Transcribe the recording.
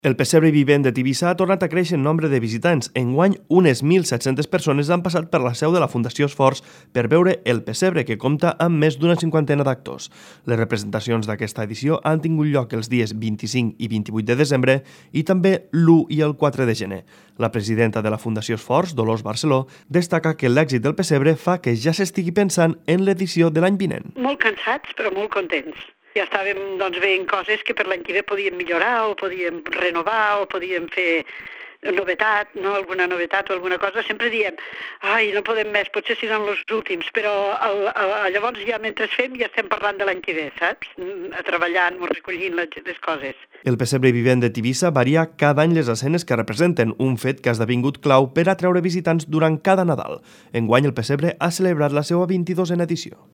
El pessebre vivent de Tivissa ha tornat a créixer en nombre de visitants. Enguany, unes 1.700 persones han passat per la seu de la Fundació Esforç per veure el pessebre, que compta amb més d'una cinquantena d'actors. Les representacions d'aquesta edició han tingut lloc els dies 25 i 28 de desembre i també l'1 i el 4 de gener. La presidenta de la Fundació Esforç, Dolors Barceló, destaca que l'èxit del pessebre fa que ja s'estigui pensant en l'edició de l'any vinent. Molt cansats, però molt contents. Ja estàvem veient coses que per l'any que ve podíem millorar o podíem renovar o podíem fer novetat, no? Alguna novetat o alguna cosa. Sempre diem, no podem més, potser seran els últims, però llavors ja mentre fem ja estem parlant de l'any que ve, saps? Treballant o recollint les coses. El pessebre vivent de Tivissa varia cada any les escenes que representen, un fet que ha esdevingut clau per atreure visitants durant cada Nadal. Enguany el pessebre ha celebrat la seva 22a edició.